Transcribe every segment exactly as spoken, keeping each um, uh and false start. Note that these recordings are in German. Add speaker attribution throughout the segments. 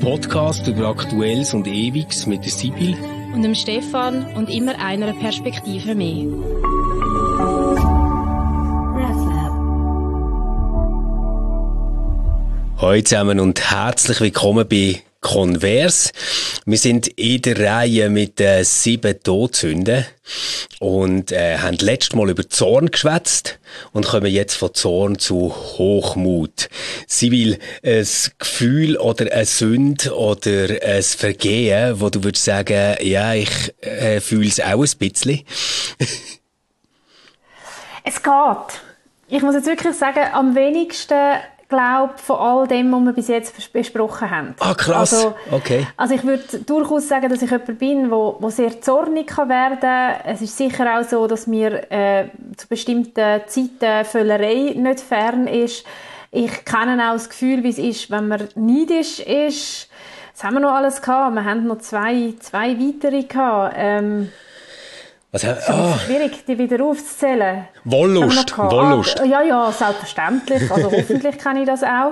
Speaker 1: Podcast über Aktuelles und Ewiges mit der Sibyl
Speaker 2: und dem Stefan und immer einer Perspektive mehr.
Speaker 1: Hallo zusammen und herzlich willkommen bei Converse. Wir sind in der Reihe mit den sieben Todsünden und äh, haben letztes Mal über Zorn geschwätzt und kommen jetzt von Zorn zu Hochmut. Sibyl, ein Gefühl oder eine Sünde oder ein Vergehen, wo du würdest sagen, ja, ich äh, fühle es auch ein bisschen?
Speaker 3: Es geht. Ich muss jetzt wirklich sagen, am wenigsten glaube von all dem, was wir bis jetzt besprochen haben.
Speaker 1: Ah, krass.
Speaker 3: Also,
Speaker 1: okay.
Speaker 3: Also ich würde durchaus sagen, dass ich jemand bin, wo, wo sehr zornig kann werden kann. Es ist sicher auch so, dass mir äh, zu bestimmten Zeiten Völlerei nicht fern ist. Ich kenne auch das Gefühl, wie es ist, wenn man neidisch ist. Das haben wir noch alles gehabt. Wir haben noch zwei, zwei weitere gehabt. Ähm,
Speaker 1: Was,
Speaker 3: es ist
Speaker 1: ah.
Speaker 3: schwierig, die wieder aufzuzählen.
Speaker 1: Wollust, Wollust.
Speaker 3: Ah, ja, ja, selbstverständlich. Also hoffentlich kann ich das auch.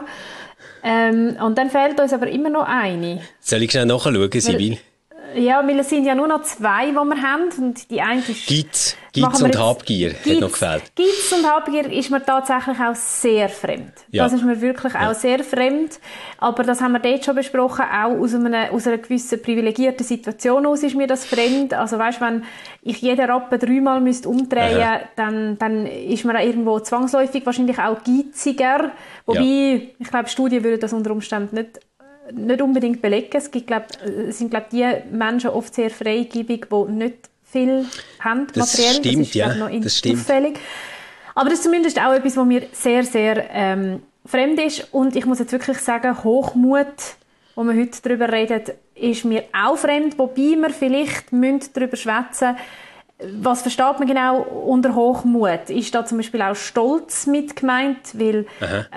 Speaker 3: Ähm, und dann fehlt uns aber immer noch eine.
Speaker 1: Soll ich schnell nachschauen, Sibyl?
Speaker 3: Ja, weil es sind ja nur noch zwei, die wir haben. Und die eine ist...
Speaker 1: Gitz, Gitz und Habgier hat noch gefehlt.
Speaker 3: Gitz und Habgier ist mir tatsächlich auch sehr fremd. Ja. Das ist mir wirklich ja. auch sehr fremd. Aber das haben wir dort schon besprochen. Auch aus einer, aus einer gewissen privilegierten Situation aus ist mir das fremd. Also weißt, wenn ich jeden Rappen dreimal müsste umdrehen müsste, dann, dann ist man irgendwo zwangsläufig wahrscheinlich auch gitziger. Wobei, ja. ich glaube, Studien würden das unter Umständen nicht nicht unbedingt belegen. Es gibt, glaub, es sind, glaube die Menschen oft sehr freigebig, die nicht viel haben,
Speaker 1: das
Speaker 3: materiell.
Speaker 1: Stimmt,
Speaker 3: das ist,
Speaker 1: ja.
Speaker 3: glaub, noch
Speaker 1: das stimmt.
Speaker 3: auffällig. Aber das ist zumindest auch etwas, was mir sehr, sehr ähm, fremd ist. Und ich muss jetzt wirklich sagen, Hochmut, wo wir heute darüber reden, ist mir auch fremd. Wobei wir vielleicht darüber schwätzen müssen, was versteht man genau unter Hochmut? Ist da zum Beispiel auch Stolz mit gemeint? Weil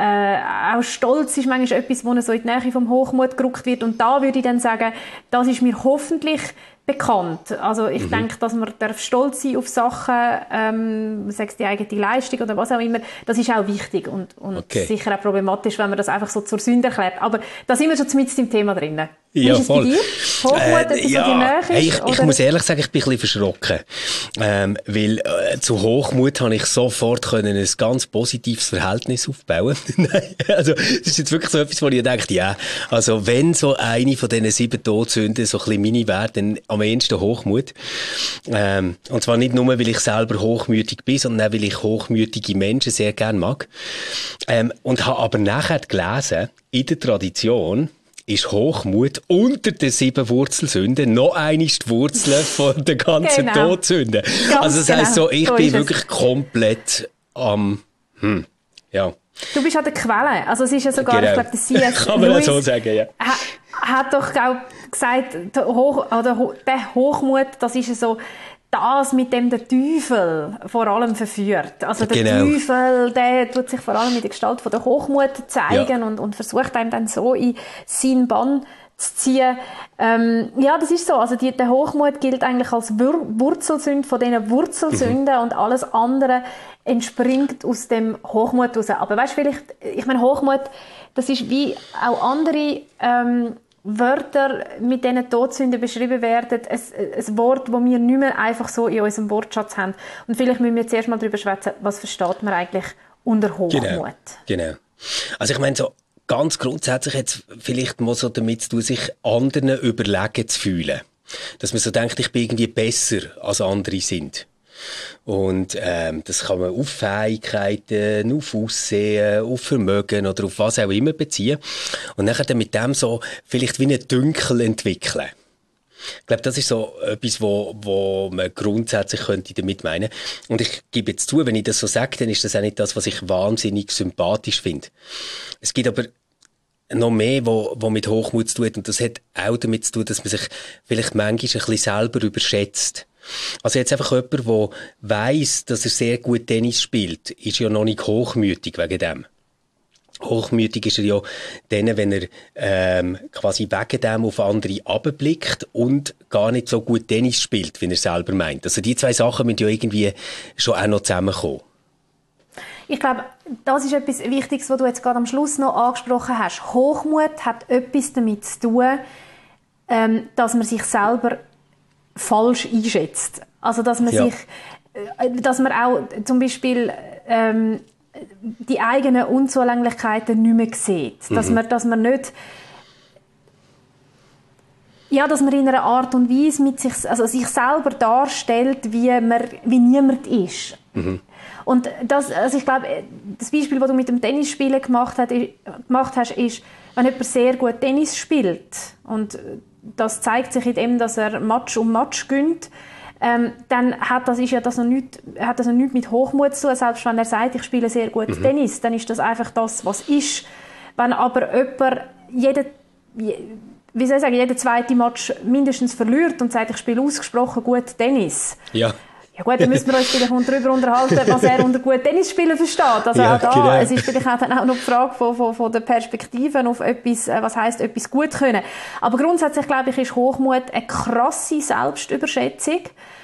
Speaker 3: äh, auch Stolz ist manchmal etwas, wo so in die Nähe vom Hochmut gerückt wird. Und da würde ich dann sagen, das ist mir hoffentlich bekannt. Also ich mhm. denke, dass man darf stolz sein auf Sachen, ähm, sei es die eigene Leistung oder was auch immer, das ist auch wichtig und, und okay. sicher auch problematisch, wenn man das einfach so zur Sünde erklärt. Aber da sind wir schon mitten im Thema drin. Wie
Speaker 1: ja,
Speaker 3: ist es
Speaker 1: voll.
Speaker 3: bei dir? Hochmut,
Speaker 1: äh, ja,
Speaker 3: so die Nähe ist,
Speaker 1: hey, ich, ich
Speaker 3: oder?
Speaker 1: muss ehrlich sagen, ich bin ein bisschen verschrocken. Ähm, weil äh, zu Hochmut habe ich sofort können ein ganz positives Verhältnis aufbauen. Nein, also das ist jetzt wirklich so etwas, wo ich denke, ja, also wenn so eine von diesen sieben Todsünden so ein bisschen meine wäre, dann am ehesten Hochmut. Ähm, und zwar nicht nur, weil ich selber hochmütig bin, sondern auch, weil ich hochmütige Menschen sehr gerne mag. Ähm, und habe aber nachher gelesen, in der Tradition ist Hochmut unter den sieben Wurzelsünden noch einmal die Wurzel von der ganzen genau. Todsünde. Ganz also das heisst so, ich so bin wirklich es. komplett am, um, hm, ja.
Speaker 3: Du bist an der Quelle. Also es ist ja sogar, genau. ich glaube, der C S
Speaker 1: Kann man so sagen, ja.
Speaker 3: Ha, hat doch auch gesagt, der, Hoch, oder der Hochmut, das ist ja so das, mit dem der Teufel vor allem verführt. Also der genau. Teufel, der tut sich vor allem in der Gestalt von der Hochmut zeigen ja. und, und versucht einem dann so in seinen Bann zu ziehen. Ähm, ja, das ist so. Also die, der Hochmut gilt eigentlich als Wur- Wurzelsünde von diesen Wurzelsünden mhm. und alles andere entspringt aus dem Hochmut raus. Aber weißt du, vielleicht, ich meine, Hochmut, das ist wie auch andere ähm, Wörter, mit denen Todsünden beschrieben werden, ein, ein Wort, das wir nicht mehr einfach so in unserem Wortschatz haben. Und vielleicht müssen wir zuerst mal darüber schwätzen, was versteht man eigentlich unter Hochmut?
Speaker 1: Genau, genau. Also ich meine, so ganz grundsätzlich hat es vielleicht mal so damit zu tun, sich anderen überlegen zu fühlen. Dass man so denkt, ich bin irgendwie besser als andere sind. Und ähm, das kann man auf Fähigkeiten, auf Aussehen, auf Vermögen oder auf was auch immer beziehen. Und dann dann mit dem so vielleicht wie einen Dünkel entwickeln. Ich glaube, das ist so etwas, wo, wo man grundsätzlich könnte damit meinen. Und ich gebe jetzt zu, wenn ich das so sage, dann ist das auch nicht das, was ich wahnsinnig sympathisch finde. Es gibt aber noch mehr, wo, wo mit Hochmut zu tun hat. Und das hat auch damit zu tun, dass man sich vielleicht manchmal ein bisschen selber überschätzt. Also jetzt einfach jemand, der weiss, dass er sehr gut Tennis spielt, ist ja noch nicht hochmütig wegen dem. Hochmütig ist er ja dann, wenn er ähm, quasi wegen dem auf andere runterblickt und gar nicht so gut Tennis spielt, wie er selber meint. Also die zwei Sachen müssen ja irgendwie schon auch noch zusammenkommen.
Speaker 3: Ich glaube, das ist etwas Wichtiges, was du jetzt gerade am Schluss noch angesprochen hast. Hochmut hat etwas damit zu tun, ähm, dass man sich selber falsch einschätzt. Also, dass man ja. sich, äh, dass man auch zum Beispiel ähm, die eigenen Unzulänglichkeiten nicht mehr sieht. Mhm. Dass man, dass man nicht Ja, dass man in einer Art und Weise mit sich, also sich selber darstellt, wie, man, wie niemand ist. Mhm. Und das, also ich glaube, das Beispiel, das du mit dem Tennisspielen gemacht, hat, gemacht hast, ist, wenn jemand sehr gut Tennis spielt, und das zeigt sich in dem, dass er Match um Match gewinnt, ähm, dann hat das, ist ja das noch nicht, hat das noch nichts mit Hochmut zu tun. Selbst wenn er sagt, ich spiele sehr gut mhm. Tennis, dann ist das einfach das, was ist. Wenn aber jemand jede, wie soll ich sagen, jeder zweite Match mindestens verliert und sagt, ich spiele ausgesprochen gut Tennis.
Speaker 1: Ja.
Speaker 3: Ja gut, dann müssen wir uns vielleicht darüber unterhalten, was er unter gut Tennisspielen versteht. Also ja, auch da, genau. Es ist vielleicht auch, dann auch noch die Frage von, von, von der Perspektive auf etwas, was heisst, etwas gut können. Aber grundsätzlich, glaube ich, ist Hochmut eine krasse Selbstüberschätzung,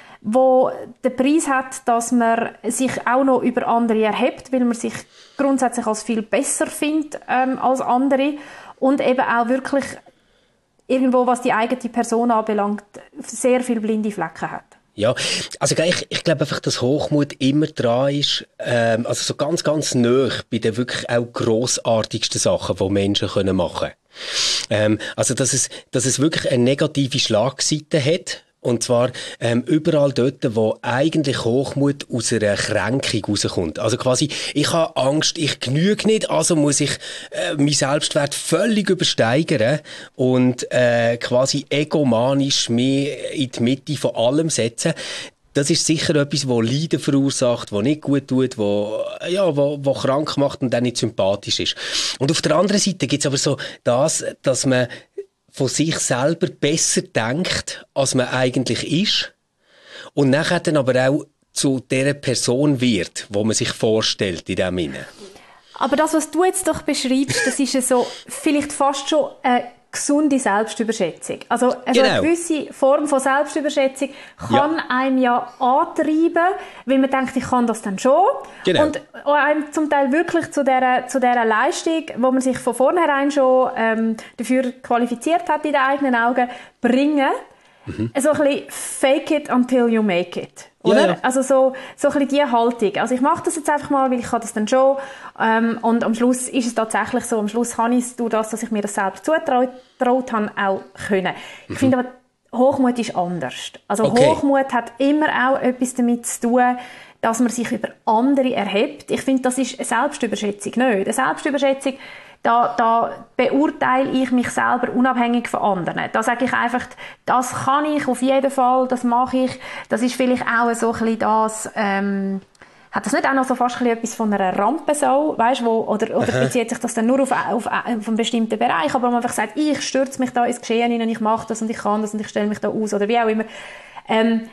Speaker 3: wo den Preis hat, dass man sich auch noch über andere erhebt, weil man sich grundsätzlich als viel besser findet ähm, als andere und eben auch wirklich irgendwo, was die eigene Person anbelangt, sehr viele blinde Flecken hat.
Speaker 1: Ja, also ich, ich glaube einfach, dass Hochmut immer dran ist, ähm, also so ganz, ganz nahe bei den wirklich auch grossartigsten Sachen, die Menschen können machen können. Ähm, also dass es, dass es wirklich eine negative Schlagseite hat. Und zwar ähm, überall dort, wo eigentlich Hochmut aus einer Kränkung rauskommt. Also quasi, ich habe Angst, ich genüge nicht, also muss ich äh, meinen Selbstwert völlig übersteigern und äh, quasi egomanisch mich in die Mitte von allem setzen. Das ist sicher etwas, das Leiden verursacht, das nicht gut tut, wo, ja, wo, wo krank macht und dann nicht sympathisch ist. Und auf der anderen Seite gibt es aber so das, dass man von sich selber besser denkt, als man eigentlich ist. Und nachher dann aber auch zu der Person wird, wo man sich vorstellt in dem Sinne.
Speaker 3: Aber das, was du jetzt doch beschreibst, das ist ja so vielleicht fast schon eine gesunde Selbstüberschätzung. Also, also genau. Eine gewisse Form von Selbstüberschätzung kann ja. einem ja antreiben, weil man denkt, ich kann das dann schon.
Speaker 1: Genau.
Speaker 3: Und einem zum Teil wirklich zu dieser, zu dieser Leistung, wo man sich von vornherein schon ähm, dafür qualifiziert hat in den eigenen Augen, bringen. Mhm. So ein bisschen fake it until you make it. Oder? Ja, ja. Also so, so ein bisschen diese Haltung. Also ich mache das jetzt einfach mal, weil ich kann das dann schon. Ähm, und am Schluss ist es tatsächlich so, am Schluss kann ich es durch das, dass ich mir das selbst zutraut habe, auch können. Mhm. Ich finde aber, Hochmut ist anders. Also okay. Hochmut hat immer auch etwas damit zu tun, dass man sich über andere erhebt. Ich finde, das ist eine Selbstüberschätzung nicht. Eine Selbstüberschätzung, Da, da beurteile ich mich selber unabhängig von anderen. Da sage ich einfach, das kann ich auf jeden Fall, das mache ich. Das ist vielleicht auch so ein bisschen das, ähm, hat das nicht auch noch so fast ein bisschen etwas von einer Rampensau, weißt, wo, oder, oder bezieht sich das dann nur auf, auf, auf einen bestimmten Bereich, aber man einfach sagt, ich stürze mich da ins Geschehen hinein, ich mache das und ich kann das und ich stelle mich da aus oder wie auch immer. Ähm,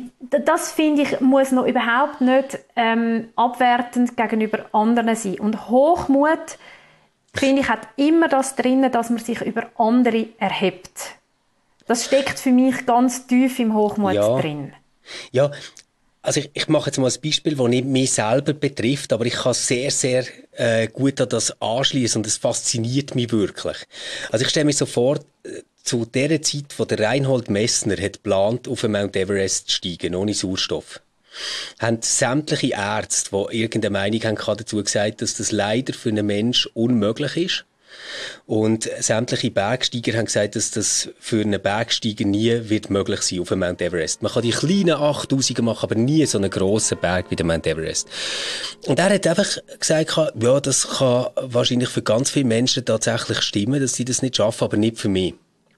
Speaker 3: das, finde ich, muss noch überhaupt nicht ähm, abwertend gegenüber anderen sein. Und Hochmut, finde ich, hat immer das drin, dass man sich über andere erhebt. Das steckt für mich ganz tief im Hochmut
Speaker 1: ja.
Speaker 3: drin.
Speaker 1: Ja, also ich, ich mache jetzt mal ein Beispiel, das nicht mich selber betrifft, aber ich kann sehr, sehr äh, gut an das anschließen und es fasziniert mich wirklich. Also ich stelle mir so vor, zu der Zeit, wo der Reinhold Messner hat geplant, auf den Mount Everest zu steigen, ohne Sauerstoff, haben sämtliche Ärzte, die irgendeine Meinung haben, dazu gesagt, dass das leider für einen Menschen unmöglich ist. Und sämtliche Bergsteiger haben gesagt, dass das für einen Bergsteiger nie wird möglich sein auf dem Mount Everest. Man kann die kleinen achttausender machen, aber nie so einen grossen Berg wie der Mount Everest. Und er hat einfach gesagt, ja, das kann wahrscheinlich für ganz viele Menschen tatsächlich stimmen, dass sie das nicht schaffen, aber nicht für mich.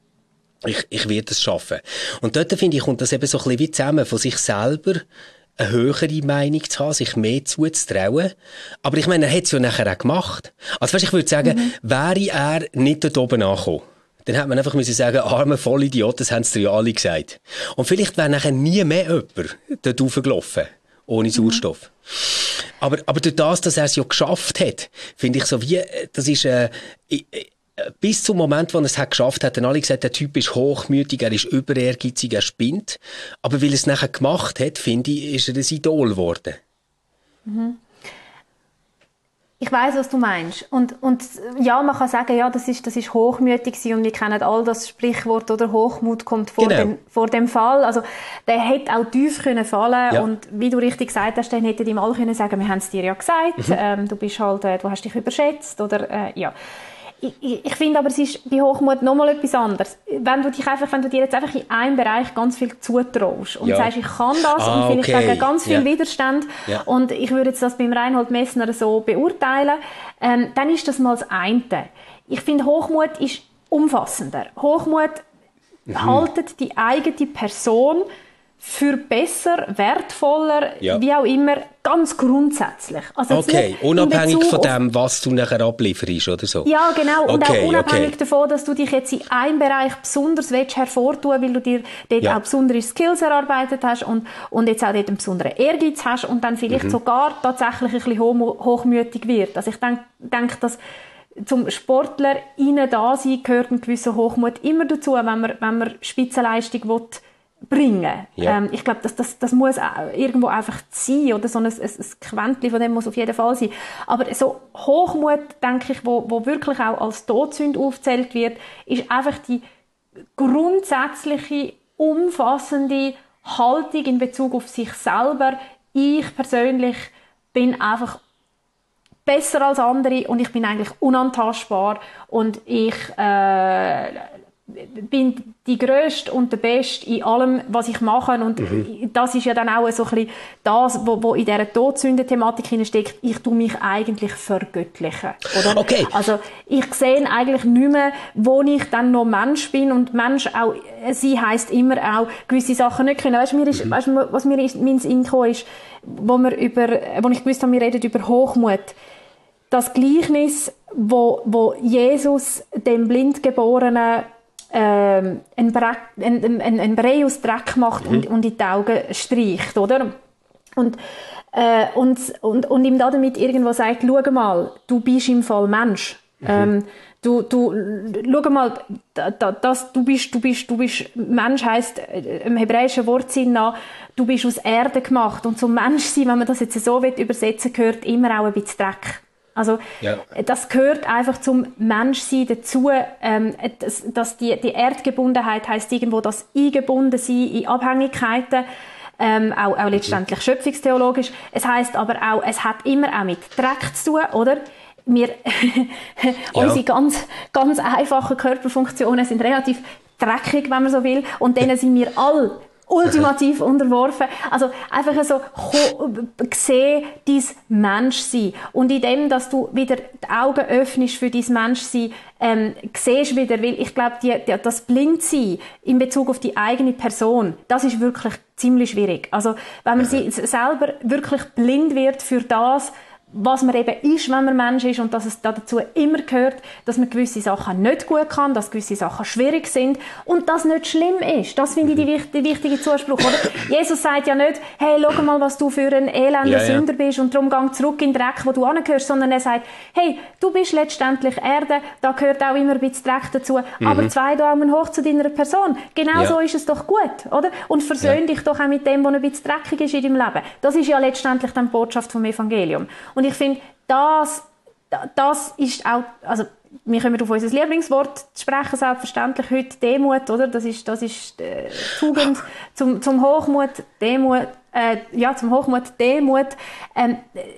Speaker 1: Ich, ich werde es schaffen. Und dort, finde ich, kommt das eben so ein bisschen wie zusammen, von sich selber eine höhere Meinung zu haben, sich mehr zuzutrauen. Aber ich meine, er hat es ja nachher auch gemacht. Also weißt, ich würde sagen, mhm. wäre er nicht dort oben angekommen, dann hätte man einfach müssen sagen, arme Vollidiot, das haben sie dir ja alle gesagt. Und vielleicht wäre nachher nie mehr jemand dort raufgelaufen, ohne Sauerstoff. Mhm. Aber, aber durch das, dass er es ja geschafft hat, finde ich so wie, das ist, äh, ich, bis zum Moment, wo er es hat geschafft hat, haben alle gesagt, der Typ ist hochmütig, er ist überehrgeizig, er spinnt. Aber weil er es nachher gemacht hat, finde ich, ist er ein Idol geworden.
Speaker 3: Mhm. Ich weiss, was du meinst. Und, und ja, man kann sagen, ja, das ist, das ist hochmütig gewesen und wir kennen all das Sprichwort oder Hochmut kommt vor, genau. dem, vor dem Fall. Also, der hätte auch tief können fallen ja. und wie du richtig gesagt hast, dann hätten ihm alle können sagen, wir haben es dir ja gesagt, mhm. ähm, du bist halt, äh, du hast dich überschätzt oder, äh, ja. Ich, ich, ich finde aber, es ist bei Hochmut nochmal etwas anderes. Wenn du dich einfach, wenn du dir jetzt einfach in einem Bereich ganz viel zutraust und ja. sagst, ich kann das ah, und vielleicht okay. gegen ganz viel ja. Widerstand ja. und ich würde jetzt das beim Reinhold Messner so beurteilen, ähm, dann ist das mal das eine. Ich finde, Hochmut ist umfassender. Hochmut mhm. haltet die eigene Person für besser, wertvoller, ja. wie auch immer, ganz grundsätzlich. Also
Speaker 1: okay, unabhängig von dem, was du nachher ablieferst oder so?
Speaker 3: Ja, genau. Und
Speaker 1: okay,
Speaker 3: auch unabhängig
Speaker 1: okay.
Speaker 3: davon, dass du dich jetzt in einem Bereich besonders hervortun willst, weil du dir dort ja. auch besondere Skills erarbeitet hast und, und jetzt auch dort einen besonderen Ehrgeiz hast und dann vielleicht mhm. sogar tatsächlich ein bisschen hochmütig wird. Also ich denke, denk, dass zum Sportler innen da sein gehört ein gewisser Hochmut immer dazu, wenn man, wenn man Spitzenleistung will, bringen. Ja. Ähm, ich glaube, das, das, das muss irgendwo einfach sein, oder so ein, ein, ein Quäntchen von dem muss auf jeden Fall sein. Aber so Hochmut, denke ich, wo, wo wirklich auch als Todsünde aufgezählt wird, ist einfach die grundsätzliche, umfassende Haltung in Bezug auf sich selber. Ich persönlich bin einfach besser als andere und ich bin eigentlich unantastbar und ich äh, bin die Grösste und der Beste in allem, was ich mache. Und mhm. das ist ja dann auch so ein bisschen das, was in dieser Todsünde-Thematik steckt. Ich tue mich eigentlich vergöttlichen. Oder?
Speaker 1: Okay.
Speaker 3: Also ich sehe eigentlich nicht mehr, wo ich dann noch Mensch bin. Und Mensch auch, sie heisst immer auch, gewisse Sachen nicht können. Weißt du, mir ist, mhm. weißt du, was mir in meinen Sinn gekommen ist, wo, wir über, wo ich gewusst habe, wir reden über Hochmut. Das Gleichnis, wo, wo Jesus dem Blindgeborenen Ähm, ein, Brei, ein, ein, ein Brei aus Dreck macht mhm. und, und in die Augen streicht, oder? Und, äh, und, und, und ihm damit irgendwo sagt, schau mal, du bist im Fall Mensch. Mhm. Ähm, du, du, schau mal, das, du, bist, du, bist, du bist, Mensch heisst im hebräischen Wortsinn nach, du bist aus Erde gemacht. Und zum Menschsein, wenn man das jetzt so übersetzen will, gehört immer auch ein bisschen Dreck. Also, ja. das gehört einfach zum Menschsein dazu, ähm, dass, dass die, die Erdgebundenheit heisst irgendwo das Eingebundensein in Abhängigkeiten, ähm, auch, auch letztendlich mhm. schöpfungstheologisch. Es heisst aber auch, es hat immer auch mit Dreck zu tun, oder? Wir, ja. unsere ganz, ganz einfachen Körperfunktionen sind relativ dreckig, wenn man so will, und denen sind wir alle ultimativ unterworfen. Also einfach so sehen, dein Menschsein. Und in dem, dass du wieder die Augen öffnest für dein Menschsein, ähm, siehst wieder, weil ich glaube, die, die, das Blindsein in Bezug auf die eigene Person, das ist wirklich ziemlich schwierig. Also wenn man sie selber wirklich blind wird für das, was man eben ist, wenn man Mensch ist, und dass es dazu immer gehört, dass man gewisse Sachen nicht gut kann, dass gewisse Sachen schwierig sind und das nicht schlimm ist. Das finde ich die, die wichtige Zuspruch, oder? Jesus sagt ja nicht, hey, schau mal, was du für ein elender ja, ja. Sünder bist und darum geh zurück in den Dreck, wo du angehörst, sondern er sagt, hey, du bist letztendlich Erde, da gehört auch immer ein bisschen Dreck dazu, mhm. aber zwei Daumen hoch zu deiner Person. Genau ja. so ist es doch gut, oder? Und versöhn ja. dich doch auch mit dem, was ein bisschen dreckig ist in deinem Leben. Das ist ja letztendlich die Botschaft vom Evangelium. Und ich finde, das, das ist auch, also wir kommen auf unser Lieblingswort zu sprechen, selbstverständlich heute Demut, oder? Das ist, das ist äh, Tugend zum, zum Hochmut, Demut, äh, ja, zum Hochmut, Demut. Ähm,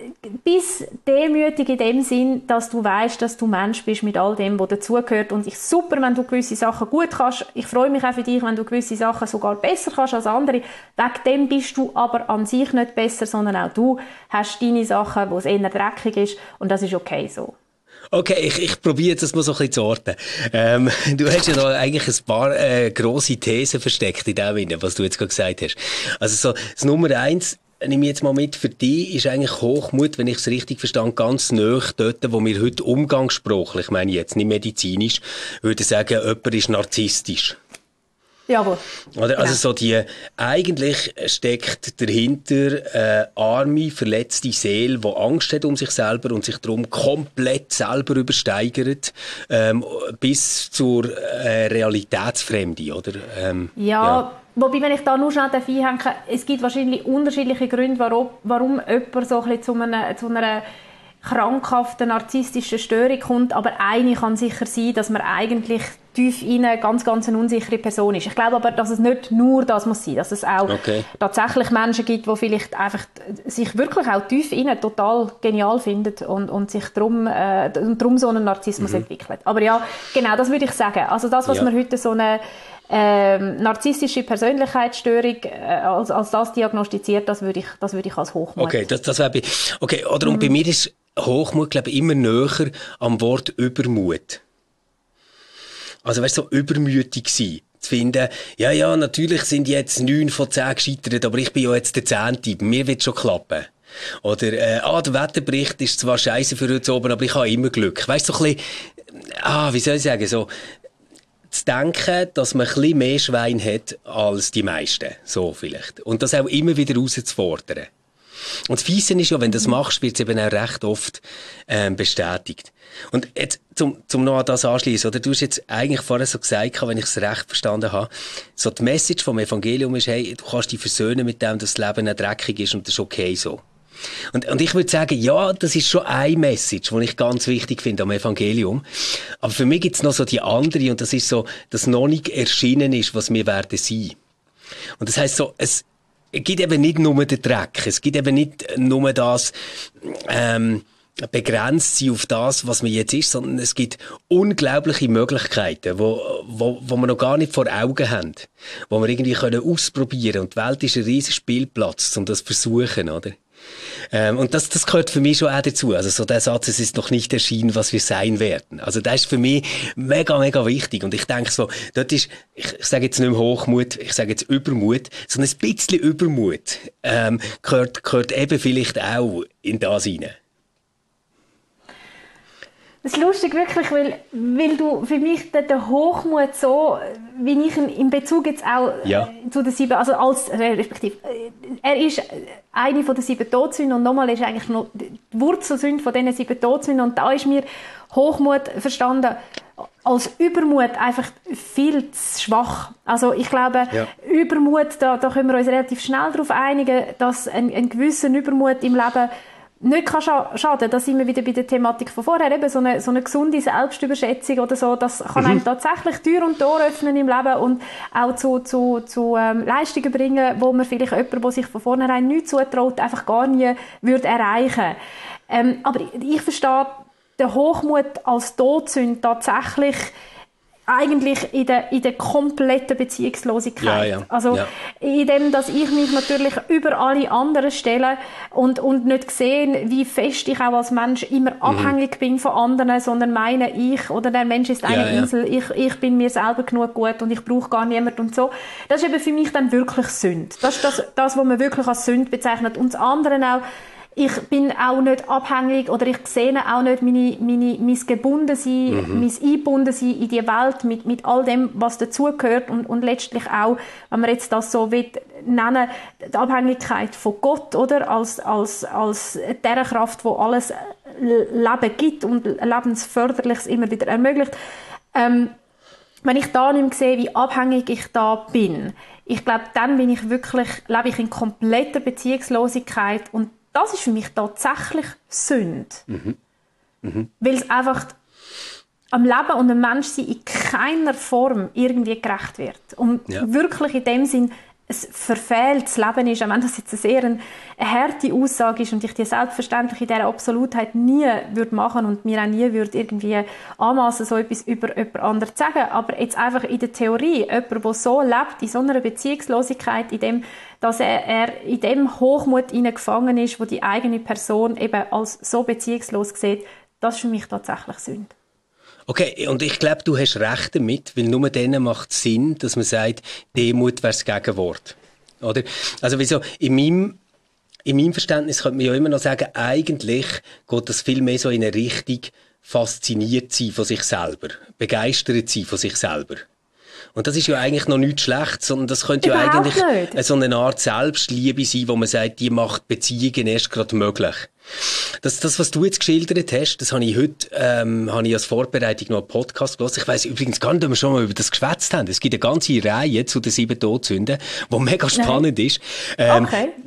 Speaker 3: bis demütig in dem Sinn, dass du weißt, dass du Mensch bist mit all dem, was dazugehört. Und ich super, wenn du gewisse Sachen gut kannst. Ich freue mich auch für dich, wenn du gewisse Sachen sogar besser kannst als andere. Wegen dem bist du aber an sich nicht besser, sondern auch du hast deine Sachen, wo es eher dreckig ist. Und das ist okay so.
Speaker 1: Okay, ich, ich probiere das mal so ein bisschen zu orten. Ähm, du hast ja da eigentlich ein paar äh, grosse Thesen versteckt in dem, was du jetzt gerade gesagt hast. Also so, das Nummer eins, nehme ich jetzt mal mit, für dich ist eigentlich Hochmut, wenn ich es richtig verstand, ganz nahe dort, wo wir heute umgangssprachlich, ich meine jetzt nicht medizinisch, würde sagen, jemand ist narzisstisch.
Speaker 3: Jawohl.
Speaker 1: Oder?
Speaker 3: Genau.
Speaker 1: Also so die, eigentlich steckt dahinter eine arme, verletzte Seele, die Angst hat um sich selber und sich darum komplett selber übersteigert, ähm, bis zur äh, Realitätsfremde, oder? Ähm,
Speaker 3: ja,
Speaker 1: ja.
Speaker 3: Wobei, wenn ich da nur schnell einhänge, es gibt wahrscheinlich unterschiedliche Gründe, warum, warum jemand so ein bisschen zu einer, zu einer krankhaften narzisstischen Störung kommt, aber eine kann sicher sein, dass man eigentlich tief innen ganz, ganz eine unsichere Person ist. Ich glaube aber, dass es nicht nur das muss sein, dass es auch
Speaker 1: okay.
Speaker 3: tatsächlich Menschen gibt, die vielleicht einfach sich wirklich auch tief innen total genial finden und, und sich darum, äh, darum so einen Narzissmus mhm. entwickelt. Aber ja, genau, das würde ich sagen. Also das, was ja. man heute so eine ähm, narzisstische Persönlichkeitsstörung äh, als, als das diagnostiziert, das würde ich, das würde ich als Hochmut.
Speaker 1: Okay, das, das wäre okay, oder und mhm. bei mir ist Hochmut, glaube ich, immer näher am Wort Übermut. Also, weißt du, so übermütig sein. Zu finden, ja, ja, natürlich sind jetzt neun von zehn gescheitert, aber ich bin ja jetzt der Zehnte. Bei mir wird es schon klappen. Oder, äh, ah, der Wetterbericht ist zwar scheiße für heute oben, aber ich habe immer Glück. Weißt du, so ein bisschen, ah, wie soll ich sagen, so, zu denken, dass man ein bisschen mehr Schwein hat als die meisten. So vielleicht. Und das auch immer wieder herauszufordern. Und das Fiese ist ja, wenn du das machst, wird es eben auch recht oft ähm, bestätigt. Und jetzt, zum, zum noch an das anschließen, oder? Du hast jetzt eigentlich vorher so gesagt, wenn ich es recht verstanden habe, so die Message vom Evangelium ist, hey, du kannst dich versöhnen mit dem, dass das Leben nicht dreckig ist und das ist okay so. Und, und ich würde sagen, ja, das ist schon eine Message, die ich ganz wichtig finde am Evangelium. Aber für mich gibt es noch so die andere, und das ist so, dass noch nicht erschienen ist, was wir werden sein. Und das heisst so, es Es gibt eben nicht nur den Dreck. Es gibt eben nicht nur das, ähm, begrenzt sein auf das, was man jetzt ist, sondern es gibt unglaubliche Möglichkeiten, wo, wo, wo wir noch gar nicht vor Augen haben. Wo wir irgendwie können ausprobieren. Und die Welt ist ein riesiger Spielplatz, um das zu versuchen, oder? Ähm, und das, das gehört für mich schon auch dazu. Also so der Satz, es ist noch nicht erschienen, was wir sein werden. Also das ist für mich mega, mega wichtig. Und ich denke so, dort ist, ich, ich sage jetzt nicht mehr Hochmut, ich sage jetzt Übermut, sondern ein bisschen Übermut ähm, gehört, gehört eben vielleicht auch in das rein.
Speaker 3: Das ist lustig, wirklich, weil, weil du für mich den, den Hochmut so, wie ich ihn in Bezug jetzt auch
Speaker 1: ja.
Speaker 3: zu den sieben, also als, respektive, er ist eine von den sieben Todsünden und nochmal ist eigentlich noch die Wurzelsünde von diesen sieben Todsünden und da ist mir Hochmut verstanden als Übermut einfach viel zu schwach. Also ich glaube, ja. Übermut, da, da können wir uns relativ schnell darauf einigen, dass ein, ein gewisser Übermut im Leben nicht kann schaden. Da sind wir wieder bei der Thematik von vorher. Eben so eine, so eine gesunde Selbstüberschätzung oder so, das kann mhm. einem tatsächlich Tür und Tor öffnen im Leben und auch zu, zu, zu ähm, Leistungen bringen, wo man vielleicht jemanden, der sich von vornherein nichts zutraut, einfach gar nie würde erreichen. Ähm, aber ich verstehe den Hochmut als Todsünde tatsächlich eigentlich in der, in der kompletten Beziehungslosigkeit.
Speaker 1: Ja, ja.
Speaker 3: Also
Speaker 1: ja.
Speaker 3: in dem, dass ich mich natürlich über alle anderen stelle und, und nicht sehe, wie fest ich auch als Mensch immer mhm. abhängig bin von anderen, sondern meine, ich oder der Mensch ist eine
Speaker 1: ja,
Speaker 3: Insel,
Speaker 1: ja.
Speaker 3: ich, ich bin mir selber genug gut und ich brauche gar niemanden und so. Das ist eben für mich dann wirklich Sünde. Das ist das, das, was man wirklich als Sünde bezeichnet. Und das andere auch, ich bin auch nicht abhängig oder ich sehe auch nicht meine, meine, mein Gebundensein, mhm. mein Einbundensein in die Welt mit, mit all dem, was dazugehört und, und letztlich auch, wenn man jetzt das so will, nennen, die Abhängigkeit von Gott, oder? Als, als, als der Kraft, die alles Leben gibt und Lebensförderliches immer wieder ermöglicht. Ähm, wenn ich da nicht mehr sehe, wie abhängig ich da bin, ich glaube, dann bin ich wirklich, lebe ich in kompletter Beziehungslosigkeit und das ist für mich tatsächlich Sünde. Mhm. Mhm. Weil es einfach am Leben und am Menschsein in keiner Form irgendwie gerecht wird. Und ja. wirklich in dem Sinn ein verfehltes Leben ist, auch wenn das jetzt eine sehr eine harte Aussage ist und ich die selbstverständlich in dieser Absolutheit nie würde machen und mir auch nie würde irgendwie anmassen, so etwas über jemand anderes zu sagen. Aber jetzt einfach in der Theorie, jemand, der so lebt, in so einer Beziehungslosigkeit, in dem, dass er, er in dem Hochmut gefangen ist, wo die eigene Person eben als so beziehungslos sieht, das ist für mich tatsächlich Sünde.
Speaker 1: Okay, und ich glaube, du hast recht damit, weil nur dann macht es Sinn, dass man sagt, Demut wäre das Gegenwort. Oder? Also wieso, in meinem, in meinem Verständnis könnte man ja immer noch sagen, eigentlich geht das viel mehr so in eine Richtung fasziniert sein von sich selber, begeistert sein von sich selber. Und das ist ja eigentlich noch nichts Schlechtes, sondern das könnte ja
Speaker 3: Überhaupt
Speaker 1: eigentlich
Speaker 3: nicht.
Speaker 1: so eine Art Selbstliebe sein, wo man sagt, die macht Beziehungen erst gerade möglich. Das, das, was du jetzt geschildert hast, das habe ich heute, ähm, habe ich als Vorbereitung noch einen Podcast gehört. Ich weiss übrigens gar nicht, ob wir schon mal über das geschwätzt haben. Es gibt eine ganze Reihe zu den sieben Todsünden, die mega spannend Nein. ist. Ähm,
Speaker 3: okay.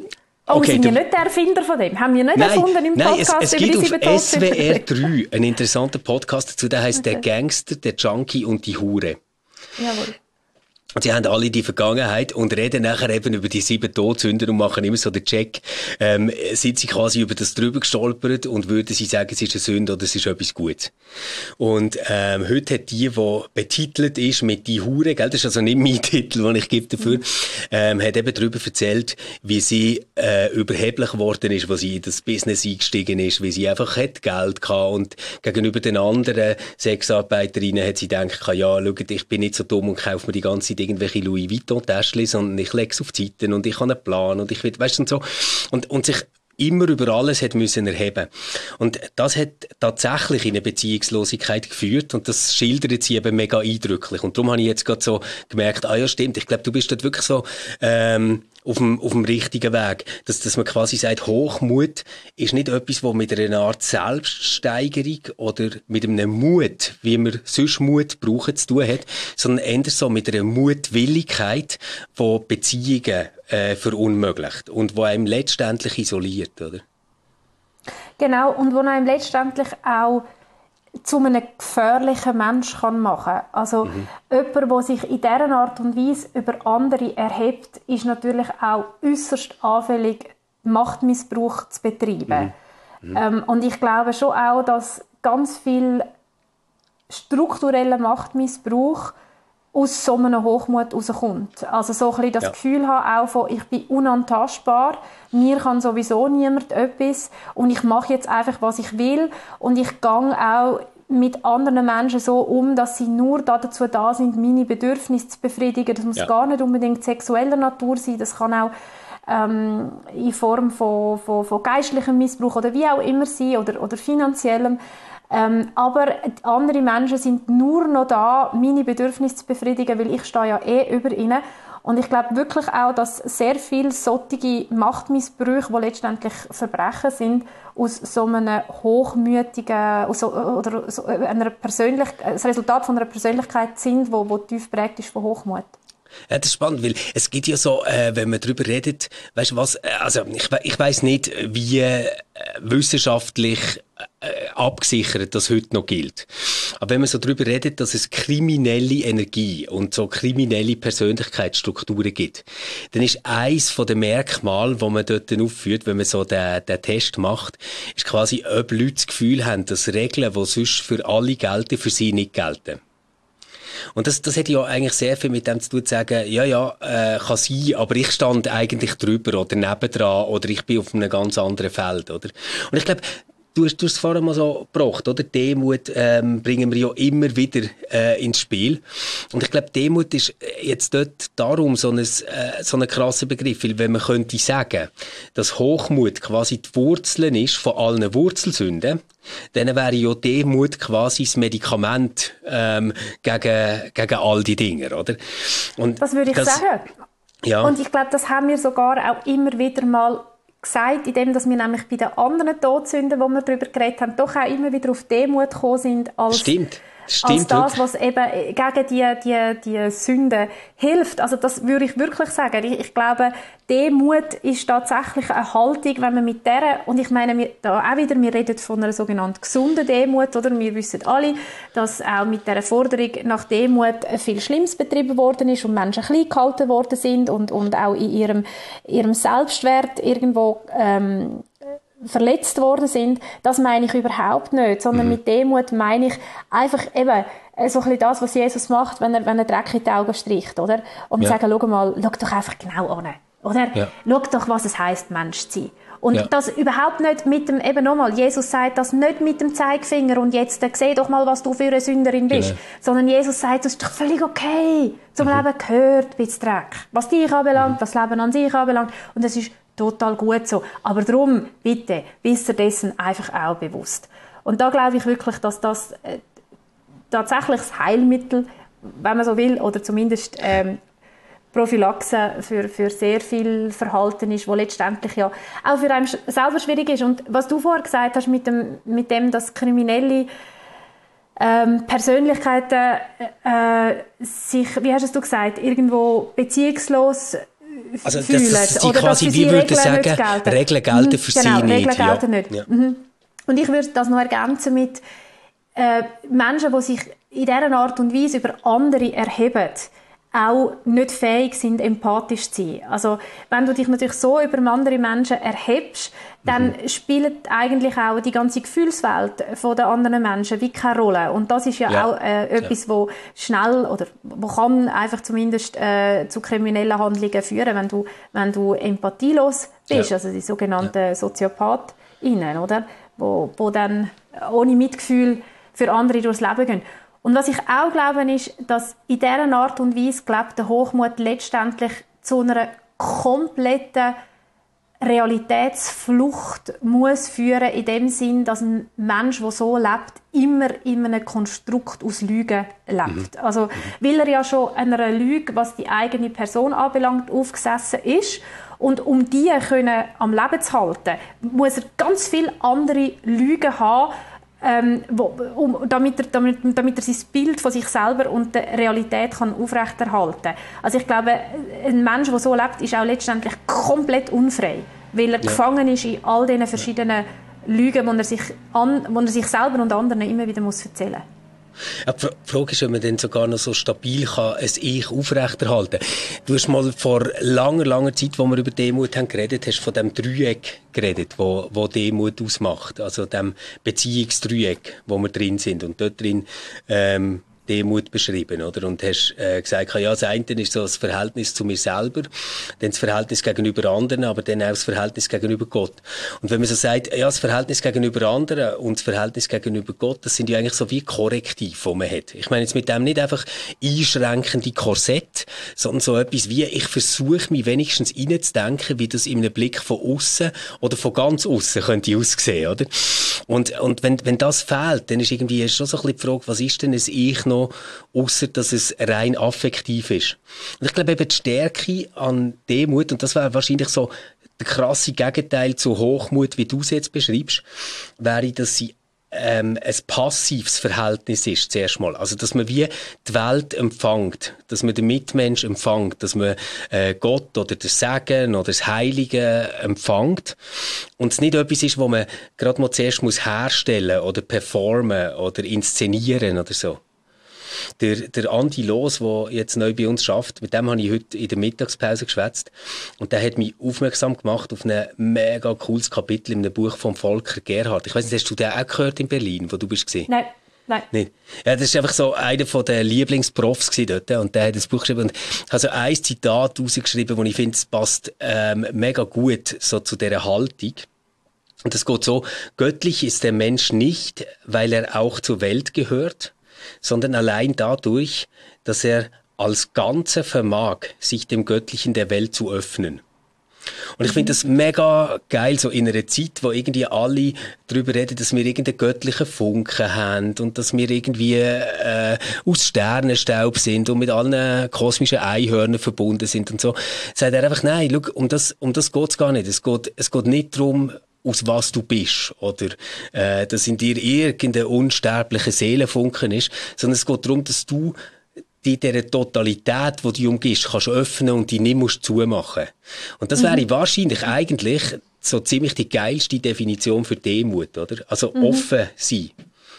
Speaker 3: Oh,
Speaker 1: okay,
Speaker 3: sind wir
Speaker 1: der,
Speaker 3: nicht der Erfinder von dem? Haben wir nicht
Speaker 1: nein,
Speaker 3: erfunden im Podcast
Speaker 1: nein, es, es
Speaker 3: über
Speaker 1: gibt
Speaker 3: die sieben
Speaker 1: auf S W R
Speaker 3: Todsünder?
Speaker 1: drei einen interessanten Podcast dazu, der heisst okay. «Der Gangster, der Junkie und die Hure».
Speaker 3: Jawohl.
Speaker 1: Und sie haben alle die Vergangenheit und reden nachher eben über die sieben Todsünder und machen immer so den Check. Ähm, sind sie quasi über das drüber gestolpert und würden sie sagen, es ist eine Sünde oder es ist etwas Gutes. Und ähm, heute hat die, die betitelt ist mit «Die Hure», gell, das ist also nicht mein Titel, den ich gebe dafür, ähm, hat eben darüber erzählt, wie sie äh, überheblich geworden ist, als sie in das Business eingestiegen ist, wie sie einfach hat Geld hatte und gegenüber den anderen Sexarbeiterinnen hat sie gedacht, ja, schaut, ich bin nicht so dumm und kaufe mir die ganze Zeit irgendwelche Louis Vuitton-Täschchen, sondern ich lege es auf die Seiten und ich habe einen Plan und ich will, weißt du, und so. Und, und sich immer über alles hat müssen erheben. Und das hat tatsächlich in eine Beziehungslosigkeit geführt und das schildert sie eben mega eindrücklich. Und darum habe ich jetzt gerade so gemerkt, ah ja, stimmt, ich glaube, du bist dort wirklich so ähm, auf dem, auf dem richtigen Weg. Dass, dass man quasi sagt, Hochmut ist nicht etwas, was mit einer Art Selbststeigerung oder mit einem Mut, wie man sonst Mut brauchen, zu tun hat, sondern eher so mit einer Mutwilligkeit, die Beziehungen äh, verunmöglicht und die einem letztendlich isoliert, oder?
Speaker 3: Genau, und wo einem letztendlich auch zu einem gefährlichen Menschen kann machen kann. Also mhm. jemand, der sich in dieser Art und Weise über andere erhebt, ist natürlich auch äußerst anfällig, Machtmissbrauch zu betreiben. Mhm. Mhm. Ähm, und ich glaube schon auch, dass ganz viel struktureller Machtmissbrauch aus so einem Hochmut rauskommt. Also so ein bisschen das ja. Gefühl haben, auch von, ich bin unantastbar, mir kann sowieso niemand etwas und ich mache jetzt einfach, was ich will und ich gehe auch mit anderen Menschen so um, dass sie nur dazu da sind, meine Bedürfnisse zu befriedigen. Das muss ja. gar nicht unbedingt sexueller Natur sein, das kann auch ähm, in Form von, von, von geistlichem Missbrauch oder wie auch immer sein oder, oder finanziellem. Ähm, aber andere Menschen sind nur noch da, meine Bedürfnisse zu befriedigen, weil ich stehe ja eh über ihnen. Und ich glaube wirklich auch, dass sehr viele solche Machtmissbrüche, die letztendlich Verbrechen sind, aus so einem hochmütigen, aus so, oder so einer Persönlich- das Resultat von einer Persönlichkeit sind, die, die tief geprägt ist von Hochmut.
Speaker 1: Ja, das ist spannend, weil es gibt ja so, äh, wenn man darüber redet, weißt du was, also ich, ich weiss nicht, wie äh, wissenschaftlich äh, abgesichert das heute noch gilt. Aber wenn man so darüber redet, dass es kriminelle Energie und so kriminelle Persönlichkeitsstrukturen gibt, dann ist eins von den Merkmalen, die man dort aufführt, wenn man so den, den Test macht, ist quasi, ob Leute das Gefühl haben, dass Regeln, die sonst für alle gelten, für sie nicht gelten. Und das, das hat ja eigentlich sehr viel mit dem zu tun, zu sagen, ja, ja, äh, kann sein, aber ich stand eigentlich drüber oder nebendran oder ich bin auf einem ganz anderen Feld, oder? Und ich glaube, du hast, du hast es vorhin mal so gebracht, oder? Demut ähm, bringen wir ja immer wieder äh, ins Spiel. Und ich glaube, Demut ist jetzt dort darum so ein, äh, so ein krasser Begriff, weil wenn man könnte sagen, dass Hochmut quasi die Wurzeln ist von allen Wurzelsünden, dann wäre ja Demut quasi das Medikament ähm, gegen, gegen all die Dinge, oder? Und
Speaker 3: das würde ich
Speaker 1: das,
Speaker 3: sagen.
Speaker 1: Ja.
Speaker 3: Und ich glaube, das haben wir sogar auch immer wieder mal gesagt, indem dass wir nämlich bei den anderen Todsünden, wo wir darüber geredet haben, doch auch immer wieder auf Demut gekommen sind, als,
Speaker 1: Stimmt. Stimmt,
Speaker 3: als das, was eben gegen die, die, die Sünde hilft. Also das würde ich wirklich sagen. Ich, ich glaube, Demut ist tatsächlich eine Haltung, wenn man mit der, und ich meine, wir, da auch wieder, wir reden von einer sogenannten gesunden Demut, oder? Wir wissen alle, dass auch mit dieser Forderung nach Demut viel Schlimmes betrieben worden ist und Menschen klein gehalten worden sind und, und auch in ihrem, ihrem Selbstwert irgendwo ähm, verletzt worden sind, das meine ich überhaupt nicht, sondern mhm. mit Demut meine ich einfach eben so ein bisschen das, was Jesus macht, wenn er, wenn er Dreck in die Augen streicht, oder? Und ja. sagen, schau mal, schau doch einfach genau an, oder? Ja. Schau doch, was es heisst, Mensch zu sein. Und ja. das überhaupt nicht mit dem, eben nochmal, Jesus sagt das nicht mit dem Zeigefinger und jetzt äh, seh doch mal, was du für eine Sünderin bist, genau. sondern Jesus sagt, das ist doch völlig okay. Zum mhm. Leben gehört ein bisschen Dreck. Was dich anbelangt, mhm. was das Leben an sich anbelangt. Und das ist total gut so. Aber darum, bitte, wisst ihr dessen einfach auch bewusst. Und da glaube ich wirklich, dass das äh, tatsächlich das Heilmittel, wenn man so will, oder zumindest ähm, Prophylaxe für, für sehr viel Verhalten ist, wo letztendlich ja auch für einen selber schwierig ist. Und was du vorher gesagt hast, mit dem, mit dem dass kriminelle ähm, Persönlichkeiten äh, sich, wie hast du gesagt, irgendwo beziehungslos
Speaker 1: also,
Speaker 3: fühlen.
Speaker 1: Das, das
Speaker 3: oder
Speaker 1: quasi,
Speaker 3: dass für sie
Speaker 1: wie würde
Speaker 3: Regeln
Speaker 1: sagen,
Speaker 3: gelten.
Speaker 1: Regeln gelten für
Speaker 3: genau,
Speaker 1: sie nicht.
Speaker 3: Regeln gelten
Speaker 1: ja.
Speaker 3: nicht.
Speaker 1: Ja.
Speaker 3: Mhm. Und ich würde das noch ergänzen mit äh, Menschen, die sich in dieser Art und Weise über andere erheben, auch nicht fähig sind, empathisch zu sein. Also, wenn du dich natürlich so über andere Menschen erhebst, dann mhm. spielt eigentlich auch die ganze Gefühlswelt der anderen Menschen wie keine Rolle. Und das ist ja, ja. auch äh, etwas, ja. wo schnell oder wo kann einfach zumindest äh, zu kriminellen Handlungen führen, wenn du, wenn du empathielos bist, ja. also die sogenannten ja. SoziopathInnen, oder? Wo, wo dann ohne Mitgefühl für andere durchs Leben gehen. Und was ich auch glaube, ist, dass in dieser Art und Weise gelebter Hochmut letztendlich zu einer kompletten Realitätsflucht muss führen, in dem Sinn, dass ein Mensch, der so lebt, immer in einem Konstrukt aus Lügen lebt. Mhm. Also, weil er ja schon einer Lüge, was die eigene Person anbelangt, aufgesessen ist. Und um die können am Leben zu halten, muss er ganz viele andere Lügen haben, Ähm, wo, um, damit, er, damit, damit er sein Bild von sich selber und der Realität kann aufrechterhalten kann. Also ich glaube, ein Mensch, der so lebt, ist auch letztendlich komplett unfrei, weil er ja. gefangen ist in all diesen verschiedenen Lügen, die er sich, an, die er sich selber und anderen immer wieder muss erzählen muss.
Speaker 1: Ja, die Frage ist, ob man dann sogar noch so stabil kann, ein Ich aufrechterhalten kann. Du hast mal vor langer, langer Zeit, wo wir über Demut haben geredet, hast von dem Dreieck geredet, wo, wo Demut ausmacht. Also dem Beziehungsdreieck, wo wir drin sind. Und dort drin, ähm, Demut beschrieben, oder? Und hast äh, gesagt, ja, das eine ist so das Verhältnis zu mir selber, dann das Verhältnis gegenüber anderen, aber dann auch das Verhältnis gegenüber Gott. Und wenn man so sagt, ja, das Verhältnis gegenüber anderen und das Verhältnis gegenüber Gott, das sind ja eigentlich so wie Korrektiv, die man hat. Ich meine jetzt mit dem nicht einfach einschränkende Korsett, sondern so etwas wie, ich versuche mich wenigstens reinzudenken, wie das in einem Blick von außen oder von ganz außen könnte aussehen, oder? Und, und wenn, wenn das fehlt, dann ist irgendwie schon so ein bisschen die Frage, was ist denn ein Ich noch, ausser dass es rein affektiv ist. Und ich glaube eben die Stärke an Demut, und das wäre wahrscheinlich so der krasse Gegenteil zu Hochmut, wie du es jetzt beschreibst, wäre, dass sie ähm, ein passives Verhältnis ist, zuerst mal. Also, dass man wie die Welt empfängt, dass man den Mitmensch empfängt, dass man äh, Gott oder das Segen oder das Heilige empfängt. Und es nicht etwas ist, wo man gerade mal zuerst muss herstellen oder performen oder inszenieren oder so. Der, der Andi Loos, der jetzt neu bei uns arbeitet, mit dem habe ich heute in der Mittagspause geschwätzt. Und der hat mich aufmerksam gemacht auf ein mega cooles Kapitel in einem Buch von Volker Gerhardt. Ich weiss nicht, hast du den auch gehört in Berlin, wo du bist gewesen?
Speaker 3: Nein. Nein.
Speaker 1: Nicht. Ja, das ist einfach so einer von den Lieblingsprofs dort. Und der hat das Buch geschrieben und hat also ein Zitat rausgeschrieben, das ich finde, es passt ähm, mega gut so zu dieser Haltung. Und das geht so: Göttlich ist der Mensch nicht, weil er auch zur Welt gehört, sondern allein dadurch, dass er als Ganze vermag, sich dem Göttlichen der Welt zu öffnen. Und ich finde das mega geil, so in einer Zeit, wo irgendwie alle darüber reden, dass wir irgendeinen göttlichen Funken haben und dass wir irgendwie äh, aus Sternenstaub sind und mit allen kosmischen Einhörnern verbunden sind und so. Sagt er einfach, nein, schau, um das, um das geht's gar nicht. Es geht, es geht nicht darum, aus was du bist, oder äh, dass in dir irgendein unsterblicher Seelenfunken ist, sondern es geht darum, dass du die dieser Totalität, die dich umgibst, kannst öffnen und die nicht musst zumachen. Und das wäre mhm. wahrscheinlich eigentlich so ziemlich die geilste Definition für Demut, oder? Also mhm. offen sein.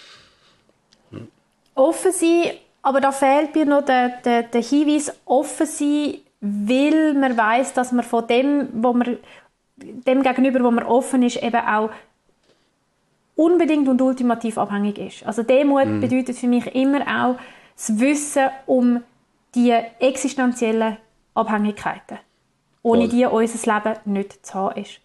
Speaker 3: Hm. Offen sein, aber da fehlt mir noch der, der, der Hinweis, offen sein, weil man weiss, dass man von dem, wo man dem gegenüber, wo man offen ist, eben auch unbedingt und ultimativ abhängig ist. Also Demut mm. bedeutet für mich immer auch das Wissen um die existenziellen Abhängigkeiten, ohne Voll. die unser Leben nicht zu haben ist.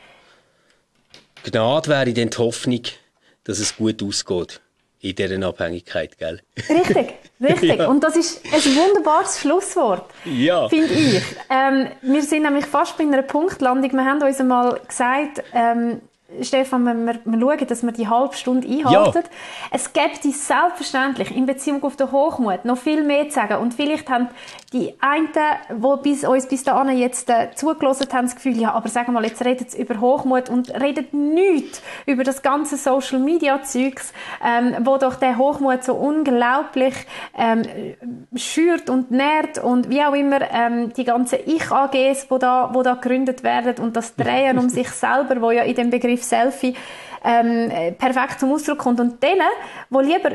Speaker 1: Gnade wäre dann die Hoffnung, dass es gut ausgeht in dieser Abhängigkeit, gell?
Speaker 3: Richtig, richtig. Ja. Und das ist ein wunderbares Schlusswort,
Speaker 1: ja.
Speaker 3: finde ich. Ähm, wir sind nämlich fast bei einer Punktlandung. Wir haben uns einmal gesagt, ähm, Stefan, wir, wir, wir schauen, dass wir die halbe Stunde einhalten. Ja. Es gibt selbstverständlich in Beziehung auf den Hochmut noch viel mehr zu sagen. Und vielleicht haben die einen, die bis, uns bis dahin jetzt äh, zugelassen haben, das Gefühl, ja, aber sagen wir mal, jetzt redet sie über Hochmut und redet nichts über das ganze Social-Media-Zeugs, ähm, wo doch der Hochmut so unglaublich ähm, schürt und nährt und wie auch immer ähm, die ganzen Ich-A Gs, die da, wo da gegründet werden und das Drehen um sich selber, wo ja in dem Begriff Selfie ähm, perfekt zum Ausdruck kommt. Und denen, die lieber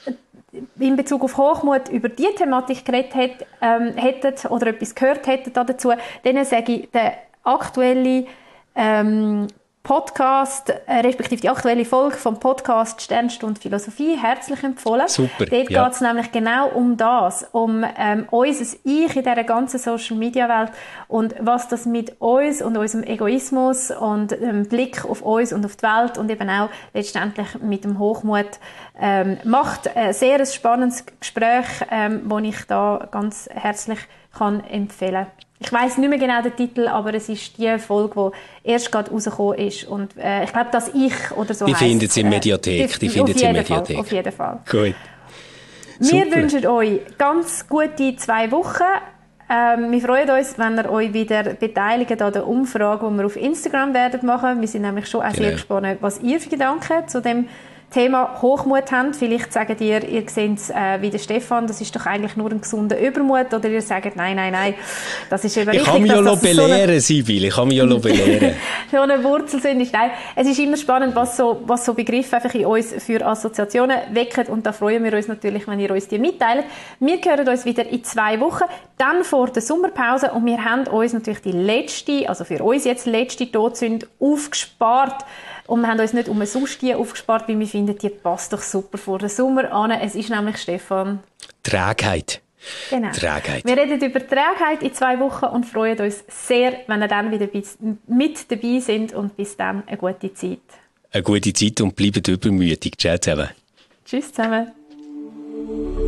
Speaker 3: in Bezug auf Hochmut über die Thematik geredet hat, ähm, hätten oder etwas gehört hätten dazu, denen sage ich, der aktuelle ähm, Podcast, äh, respektive die aktuelle Folge vom Podcast Sternstunde Philosophie, herzlich empfohlen.
Speaker 1: Super,
Speaker 3: Dort
Speaker 1: ja.
Speaker 3: geht es nämlich genau um das, um ähm, unser Ich in dieser ganzen Social-Media-Welt und was das mit uns und unserem Egoismus und dem Blick auf uns und auf die Welt und eben auch letztendlich mit dem Hochmut ähm, macht. Ein sehr spannendes Gespräch, ähm, das ich da ganz herzlich kann empfehlen. Ich weiss nicht mehr genau den Titel, aber es ist die Folge, die erst gerade rausgekommen ist. Und äh, ich glaube, dass ich oder so
Speaker 1: die
Speaker 3: heisst.
Speaker 1: Die findet es in der Mediathek. Die findet in Mediathek.
Speaker 3: Auf jeden Fall.
Speaker 1: Gut.
Speaker 3: Wir wünschen euch ganz gute zwei Wochen. Ähm, wir freuen uns, wenn ihr euch wieder beteiligt an der Umfrage, die wir auf Instagram werden machen. Wir sind nämlich schon auch genau. sehr gespannt, was ihr für Gedanken zu dem Thema Hochmut habt. Vielleicht sagt ihr, ihr seht es äh, wie der Stefan, das ist doch eigentlich nur ein gesunder Übermut. Oder ihr sagt, nein, nein, nein, das ist eben
Speaker 1: ich
Speaker 3: richtig.
Speaker 1: Ich kann mich ja noch belehren,
Speaker 3: so eine,
Speaker 1: Sibyl, ich kann mich ja noch belehren.
Speaker 3: so eine Wurzel ist. Nein, es ist immer spannend, was so, was so Begriffe einfach in uns für Assoziationen wecken. Und da freuen wir uns natürlich, wenn ihr uns die mitteilt. Wir hören uns wieder in zwei Wochen, dann vor der Sommerpause. Und wir haben uns natürlich die letzte, also für uns jetzt letzte Todsünde aufgespart. Und wir haben uns nicht um sonst die aufgespart, weil wir finden, die passt doch super vor den Sommer an. Es ist nämlich, Stefan...
Speaker 1: Trägheit.
Speaker 3: Genau.
Speaker 1: Trägheit.
Speaker 3: Wir reden über Trägheit in zwei Wochen und freuen uns sehr, wenn ihr dann wieder mit dabei sind. Und bis dann eine gute Zeit.
Speaker 1: Eine gute Zeit und bleibt übermütig. Ciao zusammen.
Speaker 3: Tschüss zusammen.